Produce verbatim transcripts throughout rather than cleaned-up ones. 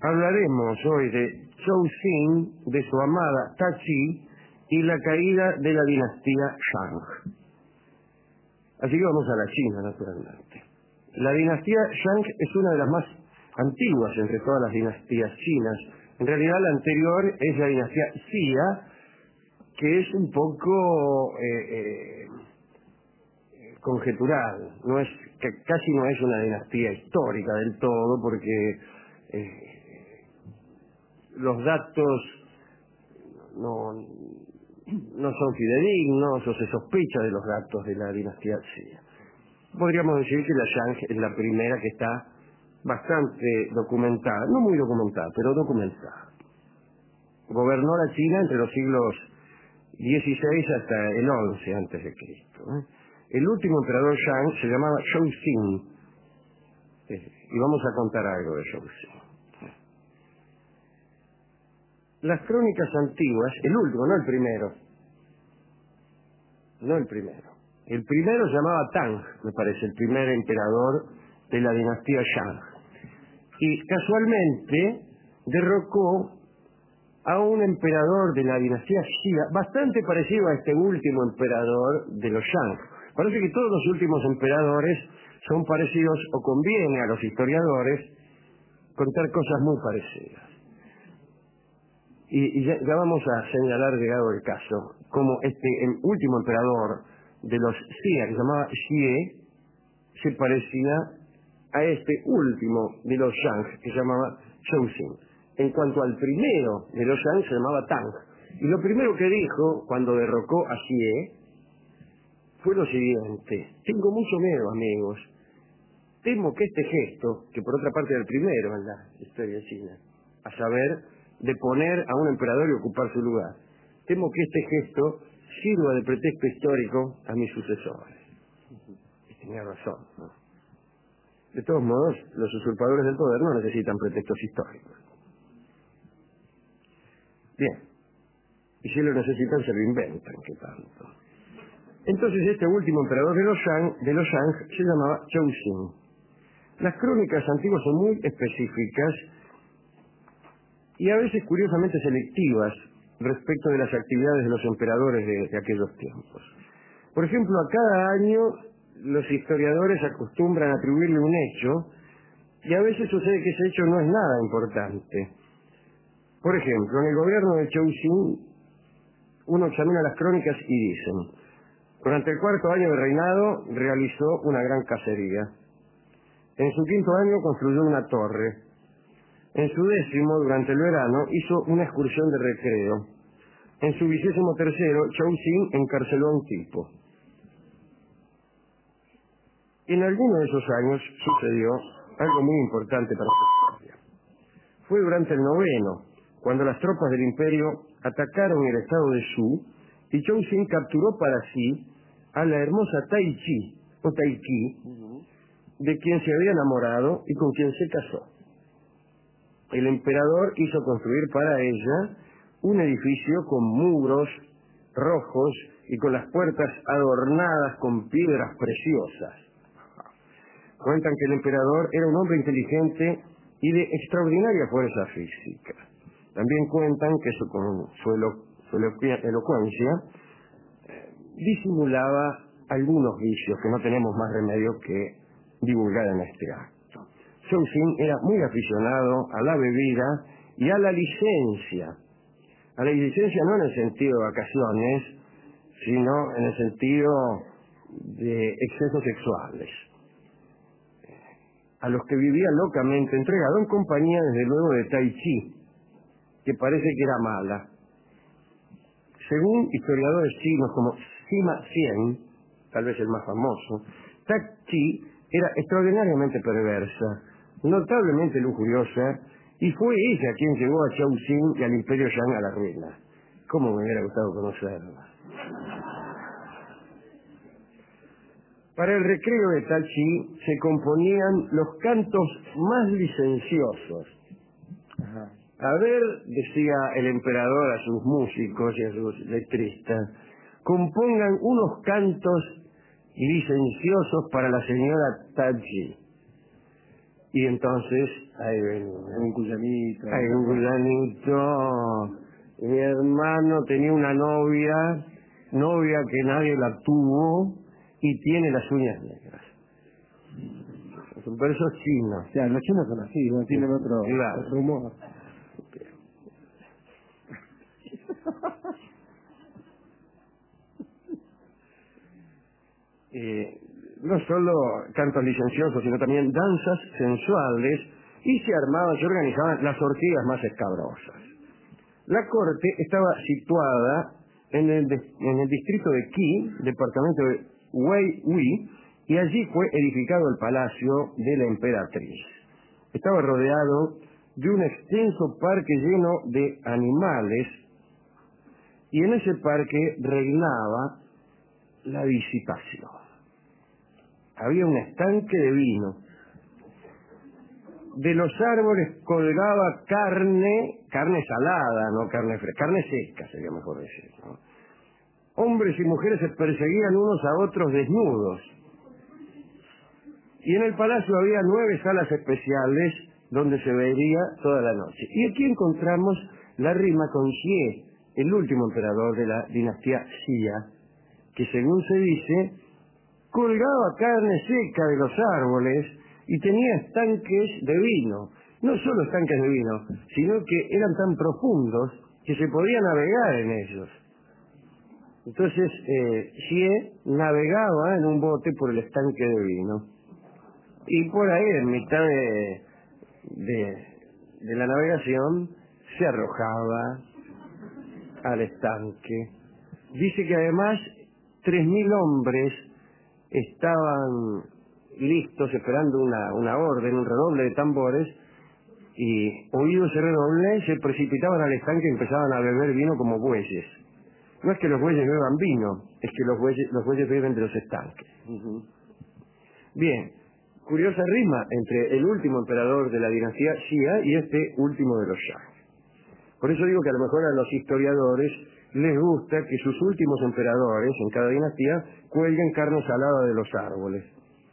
Hablaremos hoy de Chou-Sin, de su amada Ta-Chi y la caída de la dinastía Shang. Así que vamos a la China, naturalmente. La dinastía Shang es una de las más antiguas entre todas las dinastías chinas. En realidad la anterior es la dinastía Xia, que es un poco eh, eh, conjetural, no es, que casi no es una dinastía histórica del todo, porque eh, los datos no, no son fidedignos o se sospecha de los datos de la dinastía Xia. Podríamos decir que la Shang es la primera que está bastante documentada, no muy documentada, pero documentada. Gobernó la China entre los siglos dieciséis hasta el once antes de Cristo. ¿eh? El último emperador Shang se llamaba Chou-Sin, eh, y vamos a contar algo de Chou-Sin. Las crónicas antiguas, el último, no el primero, no el primero. El primero se llamaba Tang, me parece, el primer emperador de la dinastía Shang. Y casualmente derrocó a un emperador de la dinastía Xia, bastante parecido a este último emperador de los Shang. Parece que todos los últimos emperadores son parecidos, o conviene a los historiadores contar cosas muy parecidas. Y, y ya, ya vamos a señalar, llegado el caso, como este el último emperador de los Xia, que se llamaba Xie, se parecía a este último de los Shang, que se llamaba Chou-Sin. En cuanto al primero de los Shang, se llamaba Tang. Y lo primero que dijo cuando derrocó a Xie fue lo siguiente: tengo mucho miedo, amigos. Temo que este gesto, que por otra parte era el primero en la historia china, a saber, de poner a un emperador y ocupar su lugar, temo que este gesto sirva de pretexto histórico a mis sucesores. Y tenía razón, ¿no? De todos modos, los usurpadores del poder no necesitan pretextos históricos. Bien, y si lo necesitan se lo inventan, ¿qué tanto? Entonces este último emperador de los Shang, de los Shang se llamaba Chou-Sin. Las crónicas antiguas son muy específicas y a veces curiosamente selectivas respecto de las actividades de los emperadores de, de aquellos tiempos. Por ejemplo, a cada año los historiadores acostumbran a atribuirle un hecho y a veces sucede que ese hecho no es nada importante. Por ejemplo, en el gobierno de Chou-Sin uno examina las crónicas y dicen: durante el cuarto año de reinado realizó una gran cacería. En su quinto año construyó una torre. En su décimo, durante el verano, hizo una excursión de recreo. En su vigésimo tercero, Chou-Sin encarceló a un tipo. En alguno de esos años sucedió algo muy importante para su historia. Fue durante el noveno, cuando las tropas del imperio atacaron el estado de Shu, y Chou-Sin capturó para sí a la hermosa Tai-Chi, o Tai-Chi, de quien se había enamorado y con quien se casó. El emperador hizo construir para ella un edificio con muros rojos y con las puertas adornadas con piedras preciosas. Cuentan que el emperador era un hombre inteligente y de extraordinaria fuerza física. También cuentan que su, con su, elo, su elocuencia eh, disimulaba algunos vicios que no tenemos más remedio que divulgar en este acto. Chou-Sin era muy aficionado a la bebida y a la licencia. A la licencia no en el sentido de vacaciones, sino en el sentido de excesos sexuales, a los que vivía locamente entregado en compañía, desde luego, de Tai-Chi, que parece que era mala. Según historiadores chinos como Sima Xian, tal vez el más famoso, Tai-Chi era extraordinariamente perversa, notablemente lujuriosa, y fue ella quien llevó a Chou-Sin y al imperio Shang a la ruina. ¿Cómo me hubiera gustado conocerla? Para el recreo de Tai-Chi se componían los cantos más licenciosos. Ajá. A ver, decía el emperador a sus músicos y a sus letristas, compongan unos cantos licenciosos para la señora Tai-Chi. Y entonces hay un cuyanito. Hay un cuyanito. Mi hermano tenía una novia, novia que nadie la tuvo y tiene las uñas negras. Son versos chinos. O sea, los chinos son así, no tienen otro, claro. otro humor. Eh, no solo cantos licenciosos, sino también danzas sensuales, y se armaban, se organizaban las orgías más escabrosas. La corte estaba situada en el, en el distrito de Qi, departamento de Wei-Hui, y allí fue edificado el palacio de la emperatriz. Estaba rodeado de un extenso parque lleno de animales, y en ese parque reinaba la disipación. Había un estanque de vino. De los árboles colgaba carne, carne salada, no carne fresca, carne seca sería mejor decir, ¿no? Hombres y mujeres se perseguían unos a otros desnudos. Y en el palacio había nueve salas especiales donde se vería toda la noche. Y aquí encontramos la rima con Xie, el último emperador de la dinastía Xia, que según se dice, colgaba carne seca de los árboles y tenía estanques de vino. No solo estanques de vino, sino que eran tan profundos que se podía navegar en ellos. Entonces, eh, Xie navegaba en un bote por el estanque de vino. Y por ahí, en mitad de, de, de la navegación, se arrojaba al estanque. Dice que además tres mil hombres estaban listos esperando una, una orden, un redoble de tambores, y oído ese redoble se precipitaban al estanque y empezaban a beber vino como bueyes. No es que los bueyes beban vino, es que los bueyes, los bueyes beben de los estanques. Uh-huh. Bien, curiosa rima entre el último emperador de la dinastía Xia y este último de los Shang. Por eso digo que a lo mejor a los historiadores les gusta que sus últimos emperadores en cada dinastía cuelguen carne salada de los árboles.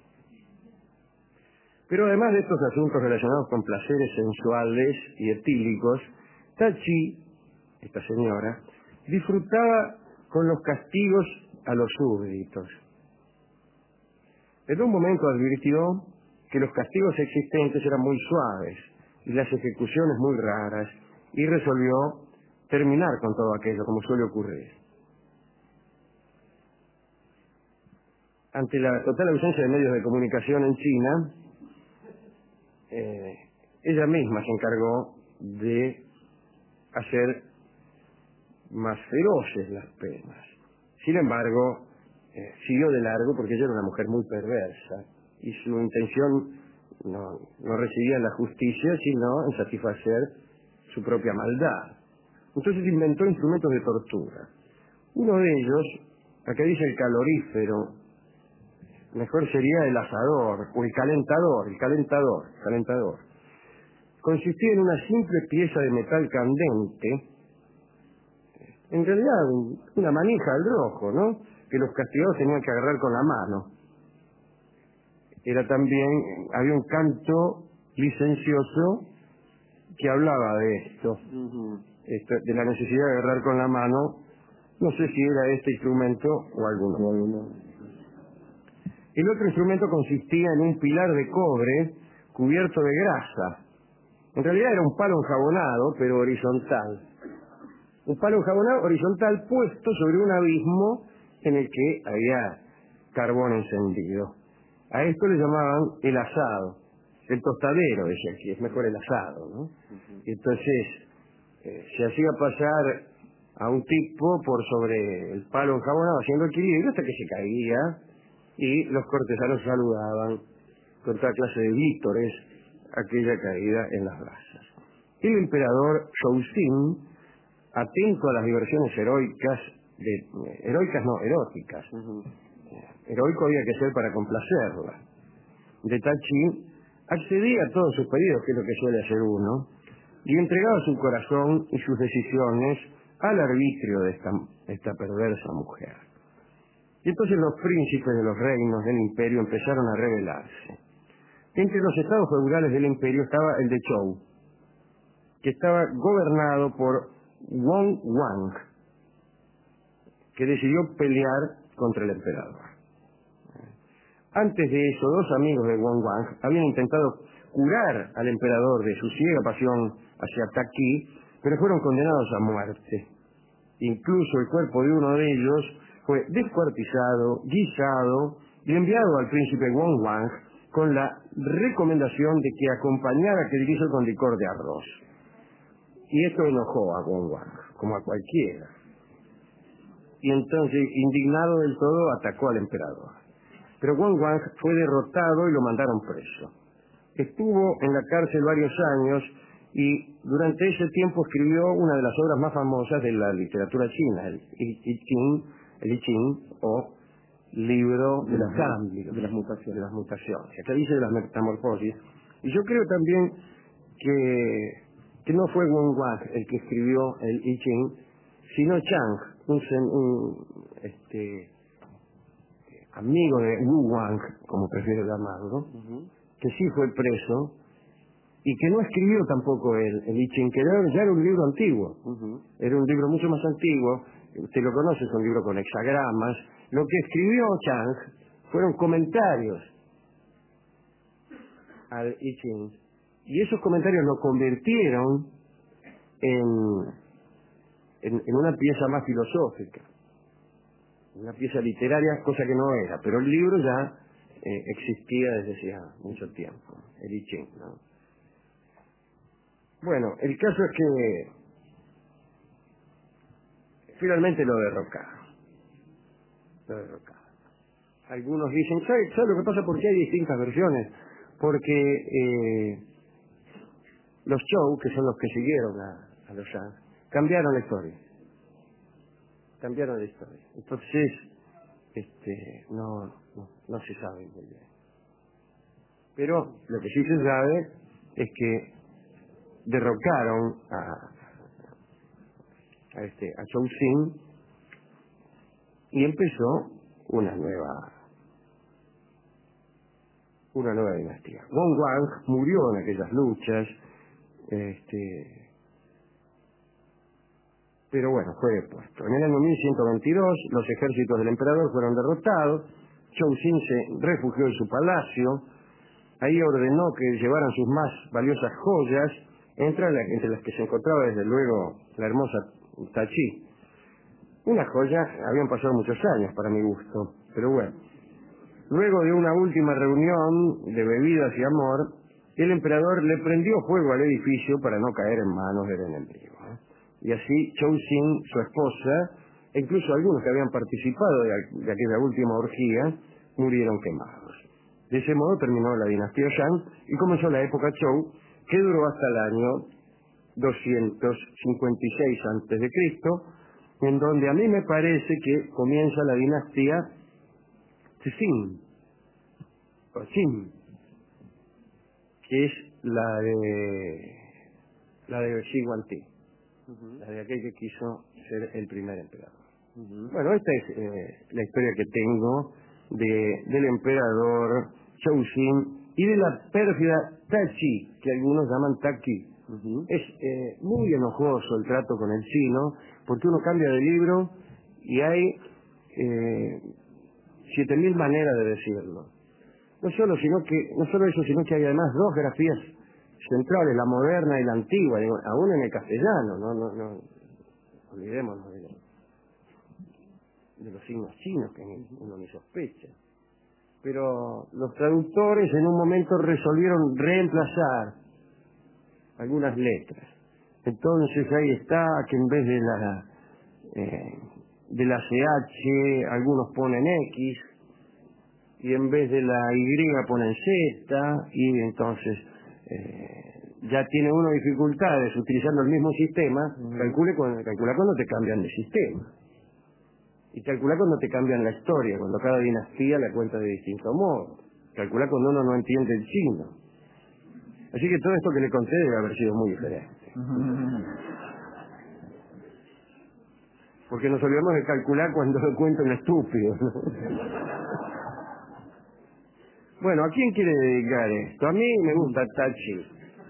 Pero además de estos asuntos relacionados con placeres sensuales y etílicos, Tachi, esta señora, disfrutaba con los castigos a los súbditos. En un momento advirtió que los castigos existentes eran muy suaves y las ejecuciones muy raras, y resolvió terminar con todo aquello, como suele ocurrir. Ante la total ausencia de medios de comunicación en China, eh, ella misma se encargó de hacer más feroces las penas. Sin embargo, eh, siguió de largo porque ella era una mujer muy perversa y su intención no, no residía en la justicia, sino en satisfacer su propia maldad. Entonces inventó instrumentos de tortura. Uno de ellos, acá dice el calorífero, mejor sería el asador o el calentador, el calentador, calentador. Consistía en una simple pieza de metal candente, en realidad una manija al rojo, ¿no?, que los castigados tenían que agarrar con la mano. Era también, había un canto licencioso que hablaba de esto, uh-huh. esto, de la necesidad de agarrar con la mano. No sé si era este instrumento o alguno. O alguno. El otro instrumento consistía en un pilar de cobre cubierto de grasa. En realidad era un palo enjabonado, pero horizontal. Un palo enjabonado horizontal puesto sobre un abismo en el que había carbón encendido. A esto le llamaban el asado. El tostadero, decía aquí, es mejor el asado, ¿no? Uh-huh. Y entonces eh, se hacía pasar a un tipo por sobre el palo enjabonado haciendo equilibrio hasta que se caía, y los cortesanos saludaban con toda clase de vítores aquella caída en las brasas. El emperador Shouxin, atento a las diversiones heroicas, de, heroicas no, eróticas, uh-huh. heroico había que ser para complacerla, de Tachi, accedía a todos sus pedidos, que es lo que suele hacer uno, y entregaba su corazón y sus decisiones al arbitrio de esta, esta perversa mujer. Y entonces los príncipes de los reinos del imperio empezaron a rebelarse. Entre los estados feudales del imperio estaba el de Zhou, que estaba gobernado por Wang Wang, que decidió pelear contra el emperador. Antes de eso, dos amigos de Wang Wang habían intentado curar al emperador de su ciega pasión hacia Taki, pero fueron condenados a muerte. Incluso el cuerpo de uno de ellos fue descuartizado, guisado y enviado al príncipe Wang Wang con la recomendación de que acompañara aquel guiso con licor de arroz. Y esto enojó a Wang Wang, como a cualquiera. Y entonces, indignado del todo, atacó al emperador. Pero Wang Wang fue derrotado y lo mandaron preso. Estuvo en la cárcel varios años y durante ese tiempo escribió una de las obras más famosas de la literatura china, el I Ching, el I Ching o libro de, de los cambios, de las mutaciones. De las mutaciones. Acá dice de las metamorfosis. Y yo creo también que, que no fue Wang Wang el que escribió el I Ching, sino Chang, un, un este, amigo de Wu Wang, como prefiero llamarlo, uh-huh. que sí fue preso y que no escribió tampoco el, el I Ching, que era, ya era un libro antiguo. Uh-huh. Era un libro mucho más antiguo. Usted lo conoce, es un libro con hexagramas. Lo que escribió Chang fueron comentarios al I Ching. Y esos comentarios lo convirtieron en, en, en una pieza más filosófica, una pieza literaria, cosa que no era. Pero el libro ya eh, existía desde hacía mucho tiempo, el I Ching, ¿no? Bueno, el caso es que finalmente lo derrocaron. Lo derrocaron. Algunos dicen, ¿sabe, ¿sabe lo que pasa? ¿Por qué hay distintas versiones? Porque eh, los Zhou, que son los que siguieron a, a los Shang, cambiaron la historia. Cambiaron la historia. Entonces, este, no, no, no se sabe muy bien. Pero lo que sí se sabe es que derrocaron a a este a Zhou Xin y empezó una nueva una nueva dinastía. Wang Wang murió en aquellas luchas, este pero bueno, fue depuesto. En el año mil ciento veintidós los ejércitos del emperador fueron derrotados. Zhou Xin se refugió en su palacio. Ahí ordenó que llevaran sus más valiosas joyas, entre las, entre las que se encontraba desde luego la hermosa Tachi. Una joya, habían pasado muchos años para mi gusto, pero bueno. Luego de una última reunión de bebidas y amor, el emperador le prendió fuego al edificio para no caer en manos del enemigo. ¿eh? Y así Zhou Xin, su esposa, e incluso algunos que habían participado de, de aquella última orgía, murieron quemados. De ese modo terminó la dinastía Shang y comenzó la época Zhou, que duró hasta el año doscientos cincuenta y seis antes de Cristo, en donde a mí me parece que comienza la dinastía Cixin, o Qin, que es la de la de Xi Guangdi, uh-huh. la de aquel que quiso ser el primer emperador. Uh-huh. Bueno, esta es eh, la historia que tengo de, del emperador Zhou Xin y de la pérfida Tachi, que algunos llaman Taki. Uh-huh. Es eh, muy enojoso el trato con el chino, porque uno cambia de libro y hay eh, siete mil maneras de decirlo. No solo, sino que, no solo eso, sino que hay además dos grafías centrales, la moderna y la antigua, digo, aún en el castellano, no, no, no olvidémonos de, de los signos chinos que uno ni sospecha. Pero los traductores en un momento resolvieron reemplazar algunas letras. Entonces ahí está que en vez de la eh, de la C H algunos ponen X y en vez de la Y ponen Z y entonces eh, ya tiene uno dificultades utilizando el mismo sistema. Uh-huh. Calcule cuando, calcula cuando te cambian de sistema. Y calcula cuando te cambian la historia, cuando cada dinastía la cuenta de distinto modo. Calcula cuando uno no entiende el chino. Así que todo esto que le conté debe haber sido muy diferente. Porque nos olvidamos de calcular cuando lo cuenta un estúpido, ¿no? Bueno, ¿a quién quiere dedicar esto? A mí me gusta Tachi.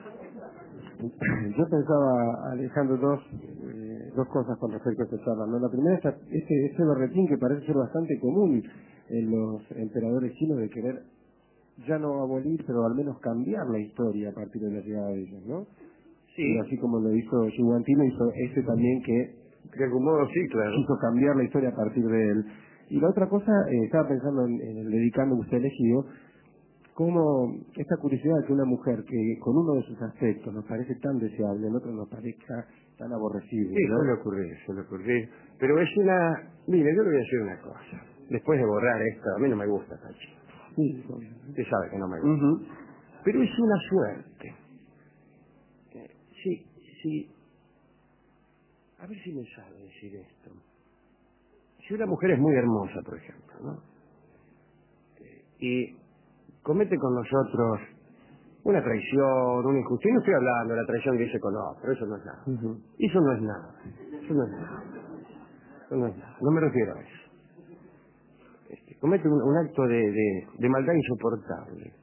Yo pensaba, Alejandro, dos, eh, dos cosas con respecto a esta charla, ¿no? La primera es este, este berretín que parece ser bastante común en los emperadores chinos de querer ya no abolir, pero al menos cambiar la historia a partir de la llegada de ellos, ¿no? Sí. Y así como lo hizo Yuguantino, hizo este también que De algún modo sí, claro. quiso cambiar la historia a partir de él. Y la otra cosa, eh, estaba pensando en, en el dedicando que usted elegido, como esta curiosidad de que una mujer que con uno de sus aspectos nos parece tan deseable, en otro nos parezca tan aborrecible, Sí, ¿no? suele ocurrir, suele ocurrir. Pero es una... Mire, yo le voy a decir una cosa. Después de borrar esto, a mí no me gusta Tachi. Sí, obvio. Usted sabe que no me gusta. Ujú. Pero es una suerte. Eh, Sí, sí. A ver si me sabe decir esto. Si una mujer es muy hermosa, por ejemplo, ¿no? Eh, Y comete con nosotros una traición, una injusticia. No estoy hablando de la traición que hice con otro, eso no es nada. Ujú. Eso no es nada. Eso no es nada. Eso no es nada. No me refiero a eso. Este, comete un, un acto de, de, de maldad insoportable.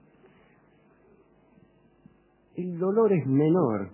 El dolor es menor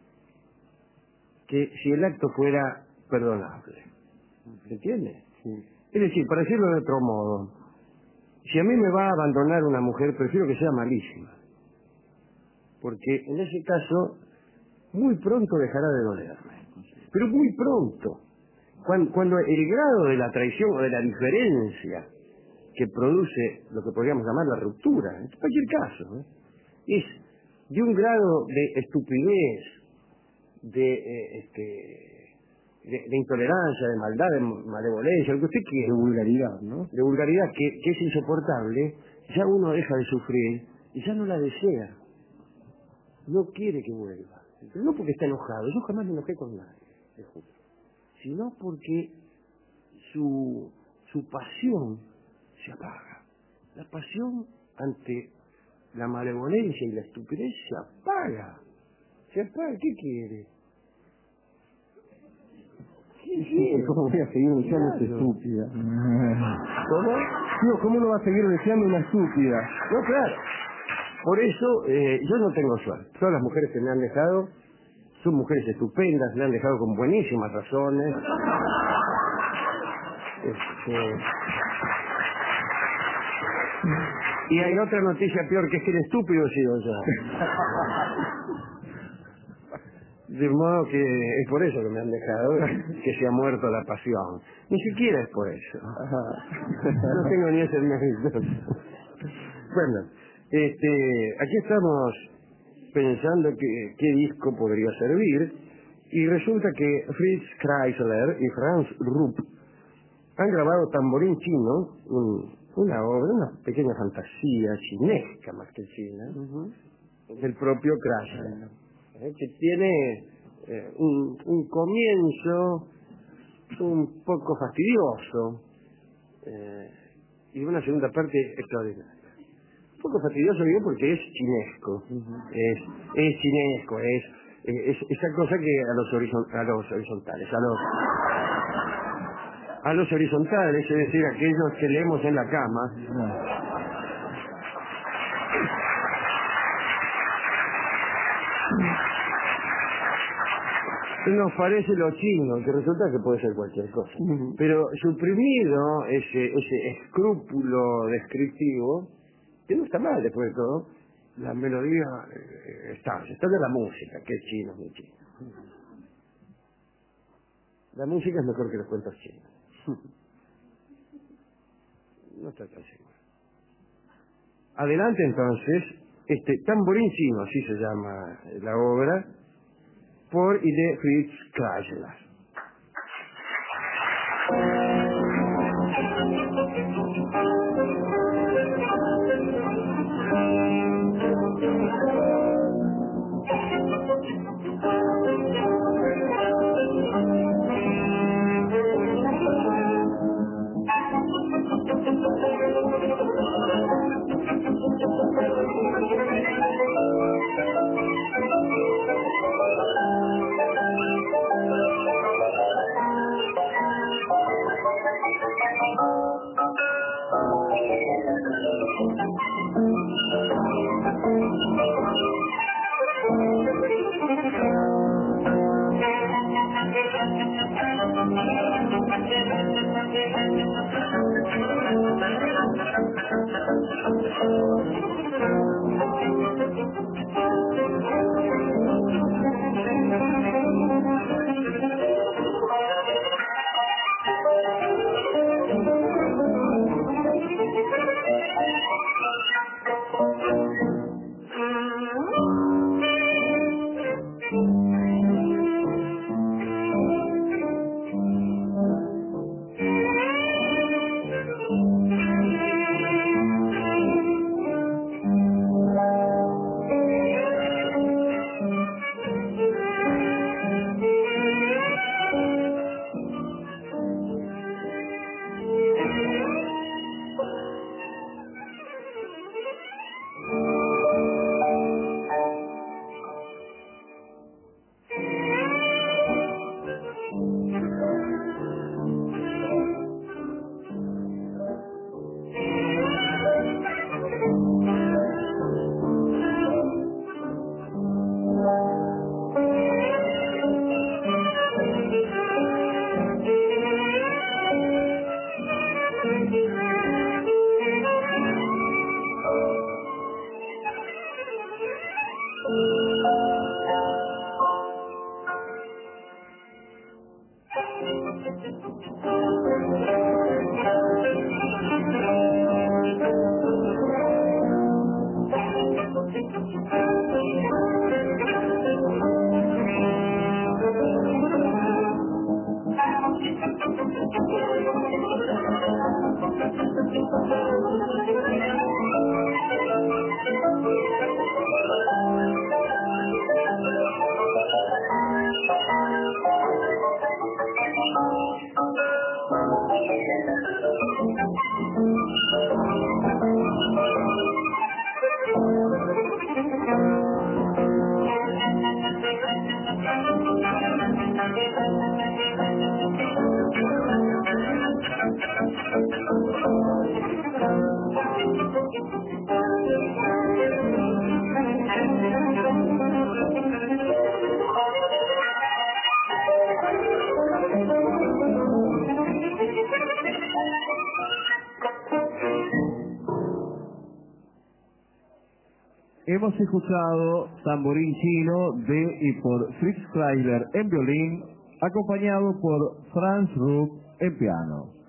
que si el acto fuera perdonable. ¿Se entiende? Sí. Es decir, para decirlo de otro modo, si a mí me va a abandonar una mujer, prefiero que sea malísima. Porque en ese caso, muy pronto dejará de dolerme. Pero muy pronto. Cuando, cuando el grado de la traición o de la diferencia que produce lo que podríamos llamar la ruptura, en cualquier caso, ¿eh? es de un grado de estupidez, de, eh, este, de, de intolerancia, de maldad, de malevolencia, lo que usted quiera, De vulgaridad, ¿no? de vulgaridad que, que es insoportable, ya uno deja de sufrir y ya no la desea. No quiere que vuelva. Pero no porque está enojado, yo jamás me enojé con nadie, te juro. Sino porque su, su pasión se apaga. La pasión ante la malevolencia y la estupidez se apaga. Se apaga, ¿qué quiere? ¿Qué quiere? ¿Cómo voy a seguir deseando esta Claro. estúpida? ¿Cómo? Digo, ¿cómo no va a seguir deseando una estúpida? No, claro. Por eso eh, yo no tengo suerte. Todas las mujeres que me han dejado son mujeres estupendas, me han dejado con buenísimas razones. Este, y hay otra noticia peor, que es que el estúpido he sido yo. De modo que es por eso que me han dejado, que se ha muerto la pasión. Ni siquiera es por eso. No tengo ni ese mérito. Bueno, este, aquí estamos pensando que, qué disco podría servir, y resulta que Fritz Kreisler y Franz Rupp han grabado Tamborín Chino, un- una obra, una pequeña fantasía chinesca más que china, Ujú. del propio Kreisler, ¿eh? Que tiene eh, un, un comienzo un poco fastidioso eh, y una segunda parte extraordinaria. Un poco fastidioso, digo, porque es chinesco. Es, es chinesco, es, es esa cosa que a los, horizon- a los horizontales, a los, a los horizontales, es decir, aquellos que leemos en la cama, nos parece lo chino, que resulta que puede ser cualquier cosa. Ujú. Pero suprimido ese, ese escrúpulo descriptivo, que no está mal después de todo, la melodía eh, está, se está de la música, que es chino, muy chino. La música es mejor que los cuentos chinos. No está tan seguro. Adelante entonces, este Tamborín Chino, así se llama la obra, por y de Fritz Kreisler. Hemos escuchado Tamborín Chino de y por Fritz Kreisler en violín, acompañado por Franz Rupp en piano.